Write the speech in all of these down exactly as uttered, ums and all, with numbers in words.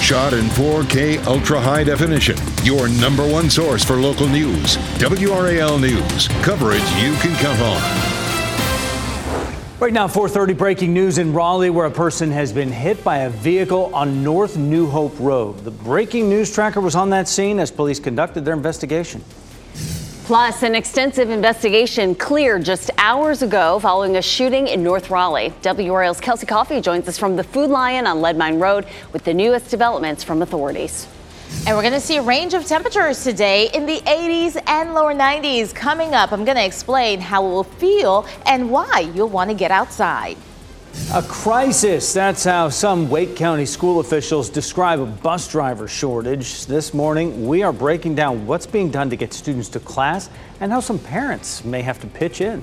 Shot in four K ultra high definition. Your number one source for local news. W R A L News. Coverage you can count on. Right now, four thirty breaking news in Raleigh, where a person has been hit by a vehicle on North New Hope Road. The breaking news tracker was on that scene as police conducted their investigation. Plus, an extensive investigation cleared just hours ago following a shooting in North Raleigh. W R A L's Kelsey Coffey joins us from the Food Lion on Lead Mine Road with the newest developments from authorities. And we're going to see a range of temperatures today in the eighties and lower nineties. Coming up, I'm going to explain how it will feel and why you'll want to get outside. A crisis. That's how some Wake County school officials describe a bus driver shortage. This morning, we are breaking down what's being done to get students to class and how some parents may have to pitch in.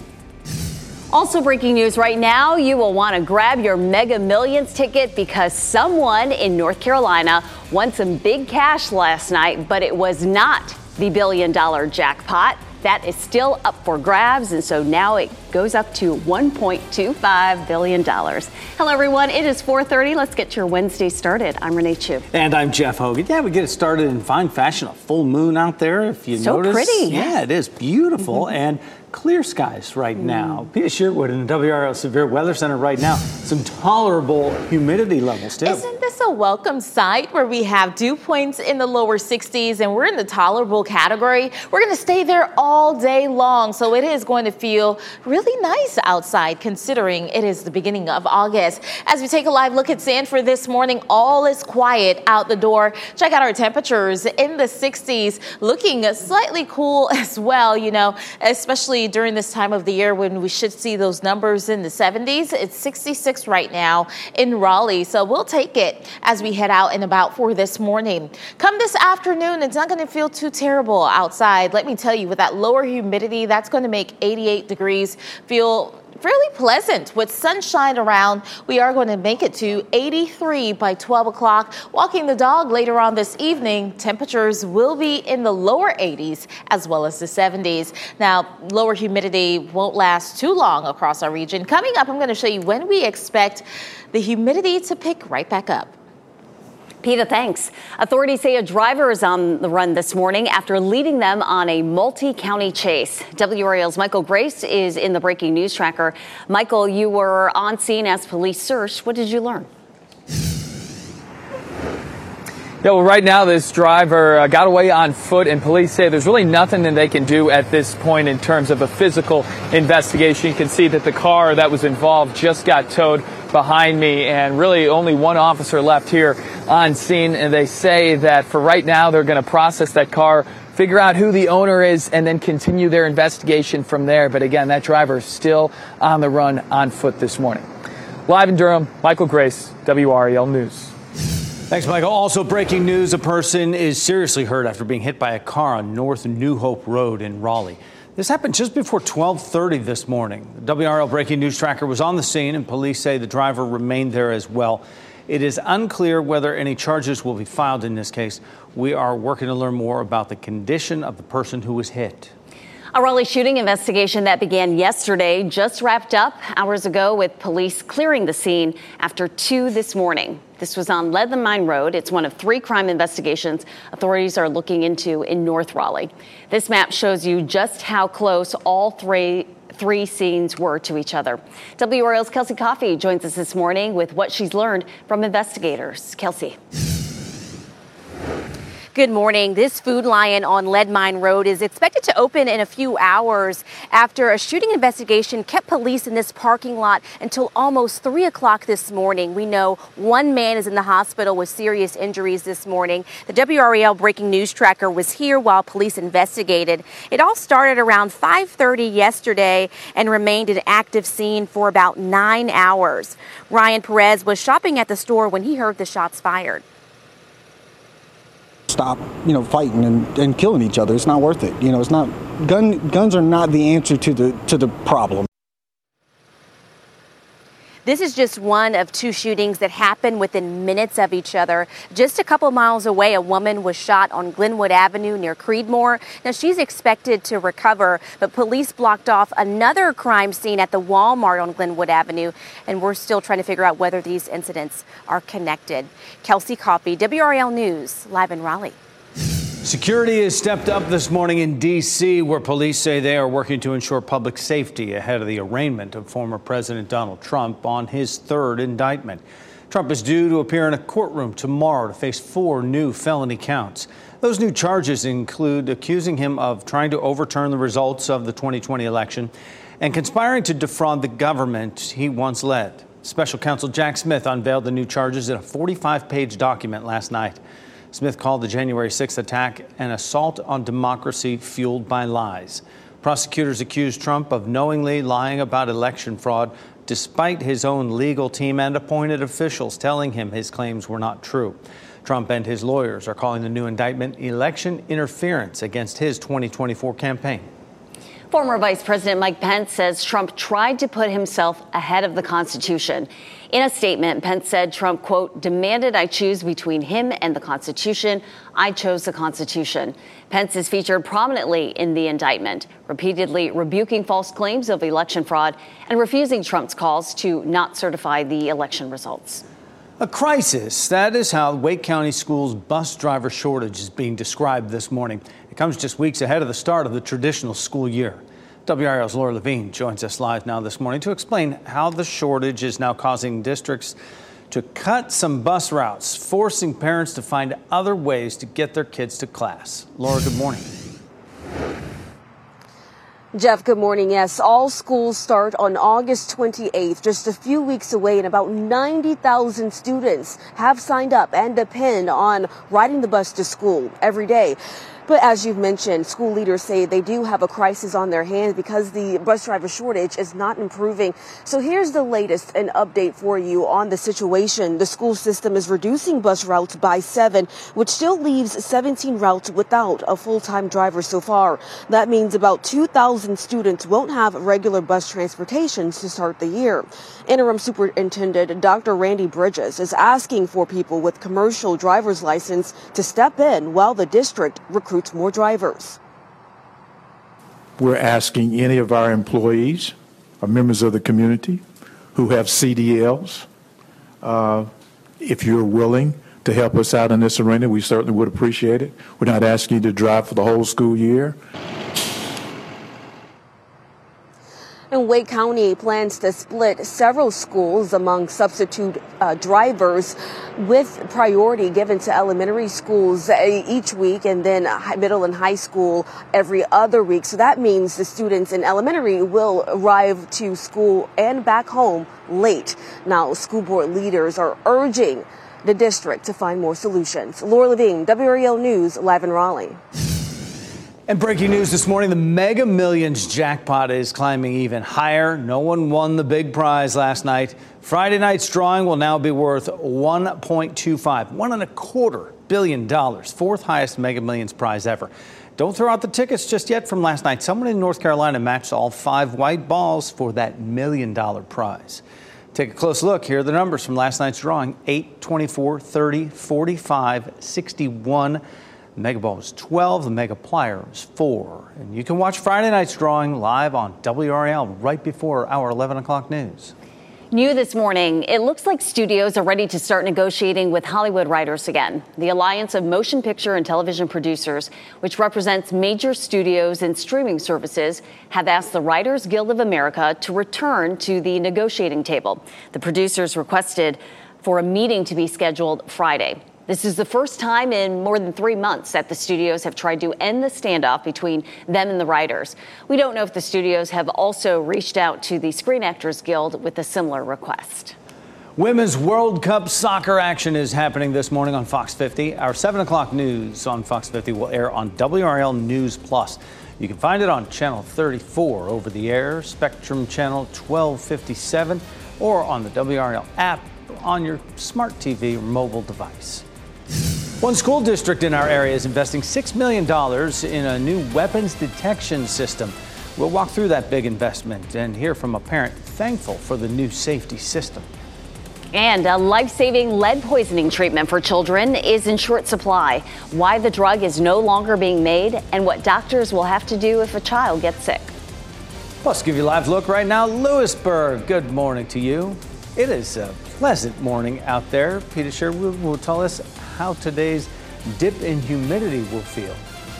Also breaking news right now, you will want to grab your Mega Millions ticket because someone in North Carolina won some big cash last night, but it was not the billion dollar jackpot. That is still up for grabs, and so now it goes up to one point two five billion dollars. Hello, everyone. It is four thirty. Let's get your Wednesday started. I'm Renee Chu. And I'm Jeff Hogan. Yeah, we get it started in fine fashion. A full moon out there, if you so notice. So pretty. Yeah, it is beautiful. Mm-hmm. And clear skies right mm. now. Peter Sherwood in the W R A L Severe Weather Center right now. Some tolerable humidity levels, too. Isn't this a welcome sight where we have dew points in the lower sixties and we're in the tolerable category? We're going to stay there all day long, so it is going to feel really nice outside considering it is the beginning of August. As we take a live look at Sanford this morning, all is quiet out the door. Check out our temperatures in the sixties, looking slightly cool as well, you know, especially during this time of the year when we should see those numbers in the seventies. It's sixty-six right now in Raleigh, so we'll take it as we head out and about for this morning. Come this afternoon, it's not going to feel too terrible outside. Let me tell you, with that lower humidity, that's going to make eighty-eight degrees feel fairly pleasant. With sunshine around, we are going to make it to eighty-three by twelve o'clock. Walking the dog later on this evening, temperatures will be in the lower eighties as well as the seventies. Now, lower humidity won't last too long across our region. Coming up, I'm going to show you when we expect the humidity to pick right back up. Peta, thanks. Authorities say a driver is on the run this morning after leading them on a multi-county chase. W R A L's Michael Grace is in the breaking news tracker. Michael, you were on scene as police searched. What did you learn? Yeah, well, right now this driver uh, got away on foot, and police say there's really nothing that they can do at this point in terms of a physical investigation. You can see that the car that was involved just got towed behind me, and really only one officer left here on scene. And they say that for right now, they're going to process that car, figure out who the owner is, and then continue their investigation from there. But again, that driver is still on the run on foot this morning. Live in Durham, Michael Grace, W R A L News. Thanks, Michael. Also breaking news, a person is seriously hurt after being hit by a car on North New Hope Road in Raleigh. This happened just before twelve thirty this morning. The W R L breaking news tracker was on the scene, and police say the driver remained there as well. It is unclear whether any charges will be filed in this case. We are working to learn more about the condition of the person who was hit. A Raleigh shooting investigation that began yesterday just wrapped up hours ago with police clearing the scene after two this morning. This was on Lead Mine Road. It's one of three crime investigations authorities are looking into in North Raleigh. This map shows you just how close all three three scenes were to each other. W R A L's Kelsey Coffey joins us this morning with what she's learned from investigators. Kelsey. Good morning. This Food Lion on Lead Mine Road is expected to open in a few hours after a shooting investigation kept police in this parking lot until almost three o'clock this morning. We know one man is in the hospital with serious injuries this morning. The W R A L breaking news tracker was here while police investigated. It all started around five thirty yesterday and remained an active scene for about nine hours. Ryan Perez was shopping at the store when he heard the shots fired. Stop, you know, fighting and, and killing each other. It's not worth it. You know, it's not gun guns are not the answer to the to the problem. This is just one of two shootings that happened within minutes of each other. Just a couple miles away, a woman was shot on Glenwood Avenue near Creedmoor. Now, she's expected to recover, but police blocked off another crime scene at the Walmart on Glenwood Avenue, and we're still trying to figure out whether these incidents are connected. Kelsey Coffey, W R A L News, live in Raleigh. Security has stepped up this morning in D C, where police say they are working to ensure public safety ahead of the arraignment of former President Donald Trump on his third indictment. Trump is due to appear in a courtroom tomorrow to face four new felony counts. Those new charges include accusing him of trying to overturn the results of the twenty twenty election and conspiring to defraud the government he once led. Special counsel Jack Smith unveiled the new charges in a forty-five page document last night. Smith called the January sixth attack an assault on democracy fueled by lies. Prosecutors accused Trump of knowingly lying about election fraud, despite his own legal team and appointed officials telling him his claims were not true. Trump and his lawyers are calling the new indictment election interference against his twenty twenty-four campaign. Former Vice President Mike Pence says Trump tried to put himself ahead of the Constitution. In a statement, Pence said Trump, quote, demanded I choose between him and the Constitution. I chose the Constitution. Pence is featured prominently in the indictment, repeatedly rebuking false claims of election fraud and refusing Trump's calls to not certify the election results. A crisis. That is how Wake County Schools' bus driver shortage is being described this morning. It comes just weeks ahead of the start of the traditional school year. W R A L's Laura Levine joins us live now this morning to explain how the shortage is now causing districts to cut some bus routes, forcing parents to find other ways to get their kids to class. Laura, good morning. Jeff, good morning. Yes, all schools start on August twenty-eighth, just a few weeks away, and about ninety thousand students have signed up and depend on riding the bus to school every day. But as you've mentioned, school leaders say they do have a crisis on their hands because the bus driver shortage is not improving. So here's the latest and update for you on the situation. The school system is reducing bus routes by seven, which still leaves seventeen routes without a full-time driver so far. That means about two thousand students won't have regular bus transportation to start the year. Interim Superintendent Doctor Randy Bridges is asking for people with commercial driver's license to step in while the district recruits more drivers. We're asking any of our employees or members of the community who have C D Ls, uh, if you're willing to help us out in this arena, we certainly would appreciate it. We're not asking you to drive for the whole school year. And Wake County plans to split several schools among substitute uh, drivers, with priority given to elementary schools each week and then middle and high school every other week. So that means the students in elementary will arrive to school and back home late. Now, school board leaders are urging the district to find more solutions. Laura Levine, W R A L News, live in Raleigh. And breaking news this morning, the Mega Millions jackpot is climbing even higher. No one won the big prize last night. Friday night's drawing will now be worth one point two five, one and a quarter billion dollars, fourth highest Mega Millions prize ever. Don't throw out the tickets just yet from last night. Someone in North Carolina matched all five white balls for that million dollar prize. Take a close look. Here are the numbers from last night's drawing: eight, twenty-four, thirty, forty-five, sixty-one. The Mega Ball was twelve, the Mega Plier was four. And you can watch Friday night's drawing live on W R A L right before our eleven o'clock news. New this morning, it looks like studios are ready to start negotiating with Hollywood writers again. The Alliance of Motion Picture and Television Producers, which represents major studios and streaming services, have asked the Writers Guild of America to return to the negotiating table. The producers requested for a meeting to be scheduled Friday. This is the first time in more than three months that the studios have tried to end the standoff between them and the writers. We don't know if the studios have also reached out to the Screen Actors Guild with a similar request. Women's World Cup soccer action is happening this morning on Fox fifty. Our seven o'clock news on Fox fifty will air on W R L News Plus. You can find it on Channel thirty-four over the air, Spectrum Channel twelve fifty-seven, or on the W R L app on your smart T V or mobile device. One school district in our area is investing six million dollars in a new weapons detection system. We'll walk through that big investment and hear from a parent thankful for the new safety system. And a life-saving lead poisoning treatment for children is in short supply. Why the drug is no longer being made and what doctors will have to do if a child gets sick. Plus, give you a live look right now. Lewisburg, good morning to you. It is a pleasant morning out there. Peter Sherwood will tell us how today's dip in humidity will feel.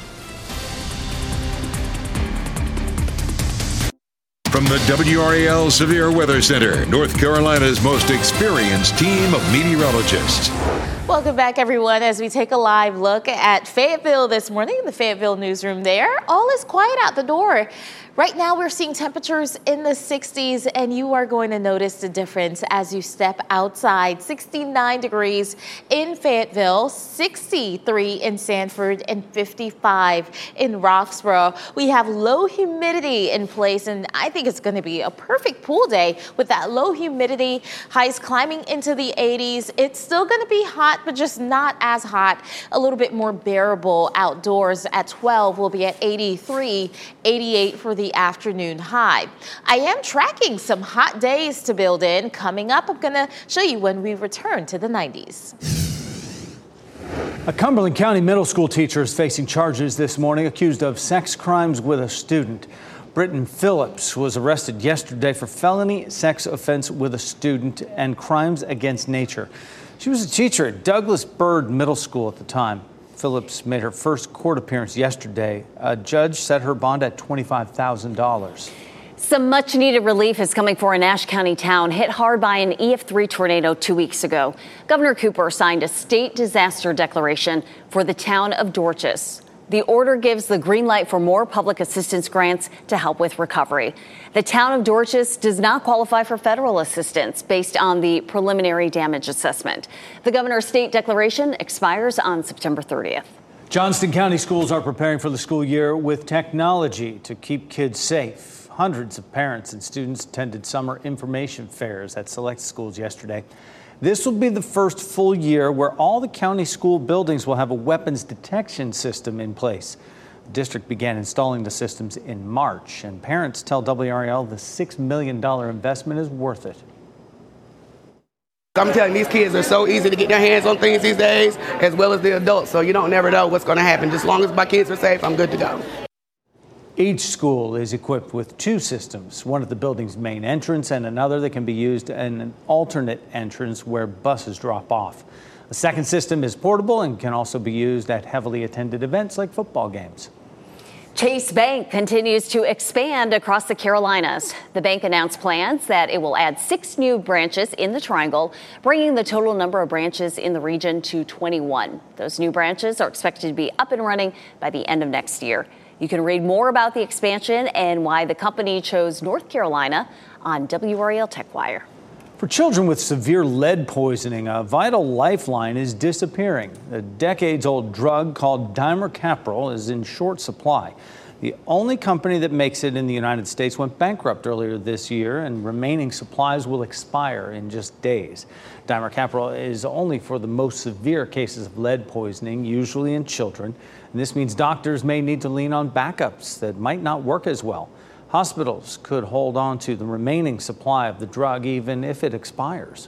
From the W R A L Severe Weather Center, North Carolina's most experienced team of meteorologists. Welcome back, everyone, as we take a live look at Fayetteville this morning in the Fayetteville newsroom there. All is quiet out the door. Right now, we're seeing temperatures in the sixties, and you are going to notice the difference as you step outside. sixty-nine degrees in Fayetteville, sixty-three in Sanford, and fifty-five in Roxborough. We have low humidity in place, and I think it's going to be a perfect pool day with that low humidity, highs climbing into the eighties. It's still going to be hot, but just not as hot, a little bit more bearable outdoors. At twelve, we'll be at eighty-three, eighty-eight for the the afternoon high. I am tracking some hot days to build in. Coming up, I'm going to show you when we return to the nineties. A Cumberland County middle school teacher is facing charges this morning accused of sex crimes with a student. Britton Phillips was arrested yesterday for felony sex offense with a student and crimes against nature. She was a teacher at Douglas Byrd Middle School at the time. Phillips made her first court appearance yesterday. A judge set her bond at twenty-five thousand dollars. Some much needed relief is coming for a Nash County town hit hard by an E F three tornado two weeks ago. Governor Cooper signed a state disaster declaration for the town of Dorchester. The order gives the green light for more public assistance grants to help with recovery. The town of Dorchester does not qualify for federal assistance based on the preliminary damage assessment. The governor's state declaration expires on September thirtieth. Johnston County schools are preparing for the school year with technology to keep kids safe. Hundreds of parents and students attended summer information fairs at select schools yesterday. This will be the first full year where all the county school buildings will have a weapons detection system in place. The district began installing the systems in March, and parents tell W R A L the six million dollars investment is worth it. I'm telling you, these kids are so easy to get their hands on things these days, as well as the adults, so you don't never know what's going to happen. As long as my kids are safe, I'm good to go. Each school is equipped with two systems, one at the building's main entrance and another that can be used in an alternate entrance where buses drop off. The second system is portable and can also be used at heavily attended events like football games. Chase Bank continues to expand across the Carolinas. The bank announced plans that it will add six new branches in the Triangle, bringing the total number of branches in the region to twenty-one. Those new branches are expected to be up and running by the end of next year. You can read more about the expansion and why the company chose North Carolina on W R A L TechWire. For children with severe lead poisoning, a vital lifeline is disappearing. A decades-old drug called Dimercaprol is in short supply. The only company that makes it in the United States went bankrupt earlier this year, and remaining supplies will expire in just days. Dimercaprol is only for the most severe cases of lead poisoning, usually in children. And this means doctors may need to lean on backups that might not work as well. Hospitals could hold on to the remaining supply of the drug even if it expires.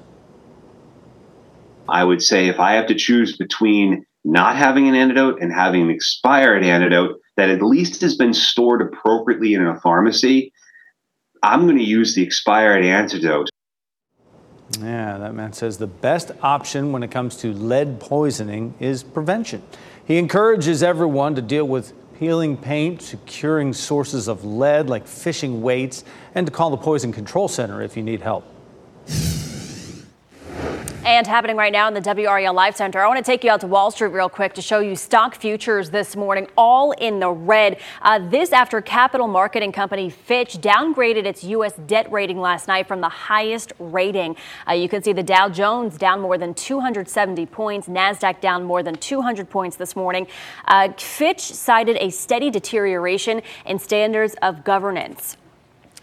I would say if I have to choose between not having an antidote and having an expired antidote that at least has been stored appropriately in a pharmacy, I'm going to use the expired antidote. Yeah, that man says the best option when it comes to lead poisoning is prevention. He encourages everyone to deal with peeling paint, securing sources of lead like fishing weights, and to call the Poison Control Center if you need help. And happening right now in the W R A L Live Center, I want to take you out to Wall Street real quick to show you stock futures this morning, all in the red. Uh, this after capital marketing company Fitch downgraded its U S debt rating last night from the highest rating. Uh, you can see the Dow Jones down more than two hundred seventy points, NASDAQ down more than two hundred points this morning. Uh, Fitch cited a steady deterioration in standards of governance.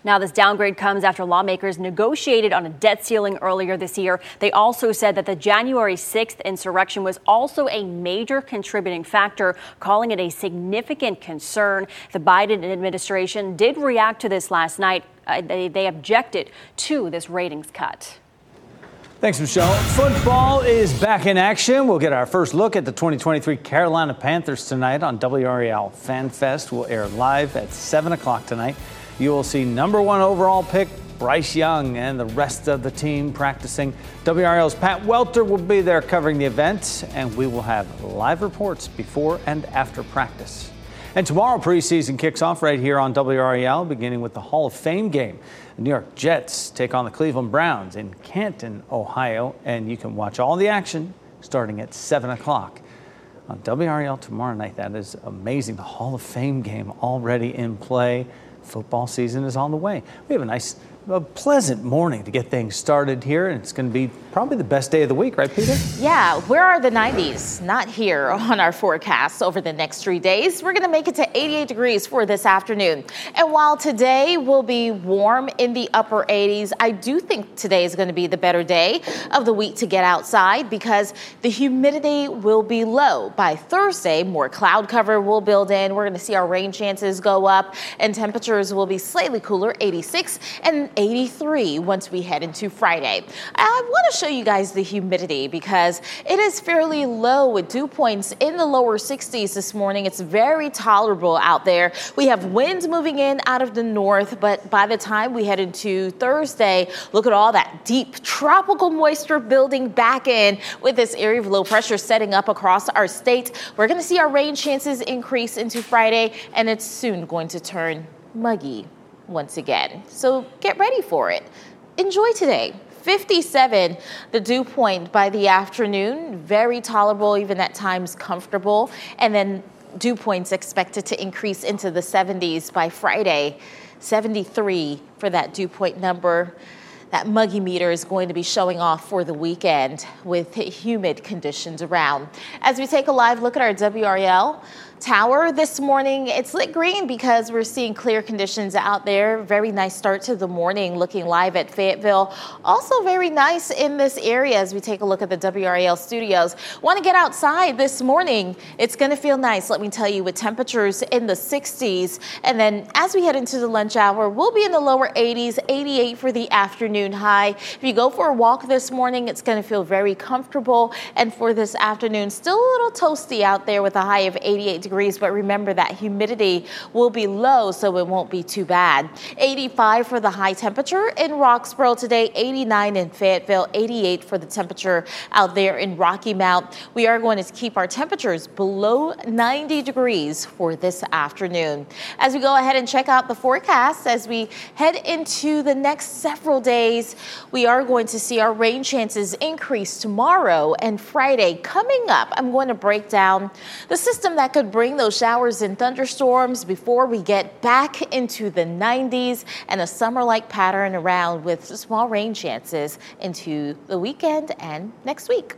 Now, this downgrade comes after lawmakers negotiated on a debt ceiling earlier this year. They also said that the January sixth insurrection was also a major contributing factor, calling it a significant concern. The Biden administration did react to this last night. Uh, they, they objected to this ratings cut. Thanks, Michelle. Football is back in action. We'll get our first look at the twenty twenty-three Carolina Panthers tonight on W R A L Fan Fest. Will air live at seven o'clock tonight. You will see number one overall pick Bryce Young and the rest of the team practicing. W R A L's Pat Welter will be there covering the event, and we will have live reports before and after practice. And tomorrow, preseason kicks off right here on W R A L, beginning with the Hall of Fame game. The New York Jets take on the Cleveland Browns in Canton, Ohio, and you can watch all the action starting at seven o'clock on W R A L tomorrow night. That is amazing. The Hall of Fame game already in play. Football season is on the way. We have a nice, a pleasant morning to get things started here, and it's going to be probably the best day of the week, right, Peter? Yeah, where are the nineties? Not here on our forecast over the next three days. We're going to make it to eighty-eight degrees for this afternoon. And while today will be warm in the upper eighties, I do think today is going to be the better day of the week to get outside because the humidity will be low. By Thursday, more cloud cover will build in. We're going to see our rain chances go up, and temperatures will be slightly cooler, eighty-six and eighty-three once we head into Friday. I want to show you guys the humidity because it is fairly low with dew points in the lower sixties this morning. It's very tolerable out there. We have winds moving in out of the north, but by the time we head into Thursday, look at all that deep tropical moisture building back in with this area of low pressure setting up across our state. We're going to see our rain chances increase into Friday, and it's soon going to turn muggy once again. So get ready for it. Enjoy today. fifty-seven, the dew point by the afternoon, very tolerable, even at times comfortable. And then dew points expected to increase into the seventies by Friday, seventy-three for that dew point number. That muggy meter is going to be showing off for the weekend with humid conditions around. As we take a live look at our W R A L tower this morning, it's lit green because we're seeing clear conditions out there. Very nice start to the morning looking live at Fayetteville. Also very nice in this area as we take a look at the W R A L studios. Want to get outside this morning? It's going to feel nice, let me tell you, with temperatures in the sixties. And then as we head into the lunch hour, we'll be in the lower eighties, eighty-eight for the afternoon high. If you go for a walk this morning, it's going to feel very comfortable. And for this afternoon, still a little toasty out there with a high of eighty-eight degrees. But remember that humidity will be low, so it won't be too bad. eighty-five for the high temperature in Roxborough today, eighty-nine in Fayetteville, eighty-eight for the temperature out there in Rocky Mount. We are going to keep our temperatures below ninety degrees for this afternoon. As we go ahead and check out the forecast, as we head into the next several days, we are going to see our rain chances increase tomorrow and Friday. Coming up, I'm going to break down the system that could bring those showers and thunderstorms before we get back into the nineties and a summer-like pattern around with small rain chances into the weekend and next week.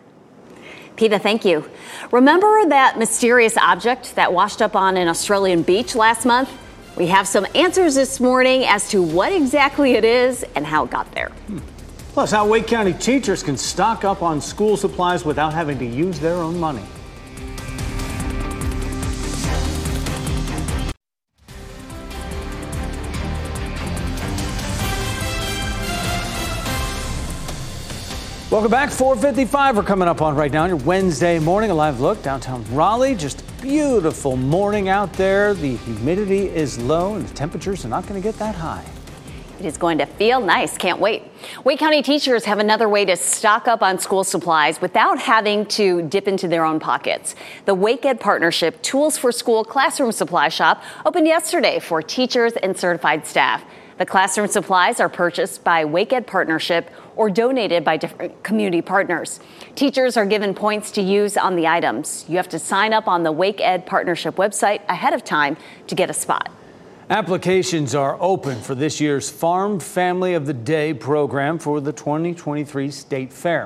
Peta, thank you. Remember that mysterious object that washed up on an Australian beach last month? We have some answers this morning as to what exactly it is and how it got there. Hmm. Plus, how Wake County teachers can stock up on school supplies without having to use their own money. Welcome back. four fifty-five we're coming up on right now on your Wednesday morning. A live look downtown Raleigh. Just a beautiful morning out there. The humidity is low and the temperatures are not going to get that high. It is going to feel nice. Can't wait. Wake County teachers have another way to stock up on school supplies without having to dip into their own pockets. The Wake Ed Partnership Tools for School Classroom Supply Shop opened yesterday for teachers and certified staff. The classroom supplies are purchased by Wake Ed Partnership or donated by different community partners. Teachers are given points to use on the items. You have to sign up on the Wake Ed Partnership website ahead of time to get a spot. Applications are open for this year's Farm Family of the Day program for the twenty twenty-three State Fair. It's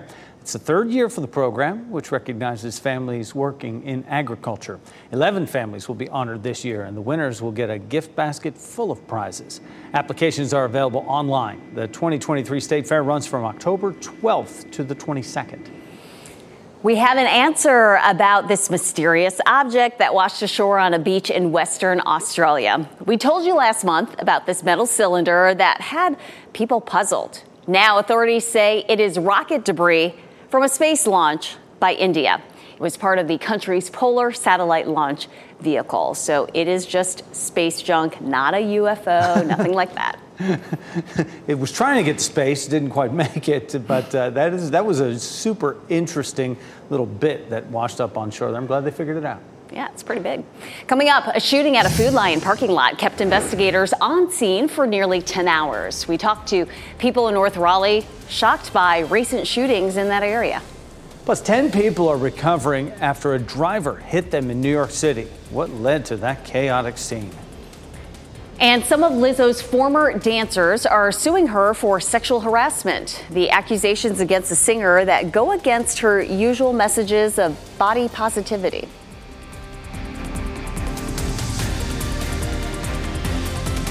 It's the third year for the program, which recognizes families working in agriculture. Eleven families will be honored this year, and the winners will get a gift basket full of prizes. Applications are available online. The twenty twenty-three State Fair runs from October twelfth to the twenty-second. We have an answer about this mysterious object that washed ashore on a beach in Western Australia. We told you last month about this metal cylinder that had people puzzled. Now authorities say it is rocket debris from a space launch by India. It was part of the country's polar satellite launch vehicle. So it is just space junk, not a U F O, nothing like that. It was trying to get to space, didn't quite make it, but uh, that is that was a super interesting little bit that washed up on shore. I'm glad they figured it out. Yeah, it's pretty big. Coming up, a shooting at a Food Lion parking lot kept investigators on scene for nearly ten hours. We talked to people in North Raleigh shocked by recent shootings in that area. Plus, ten people are recovering after a driver hit them in New York City. What led to that chaotic scene? And some of Lizzo's former dancers are suing her for sexual harassment. The accusations against the singer that go against her usual messages of body positivity.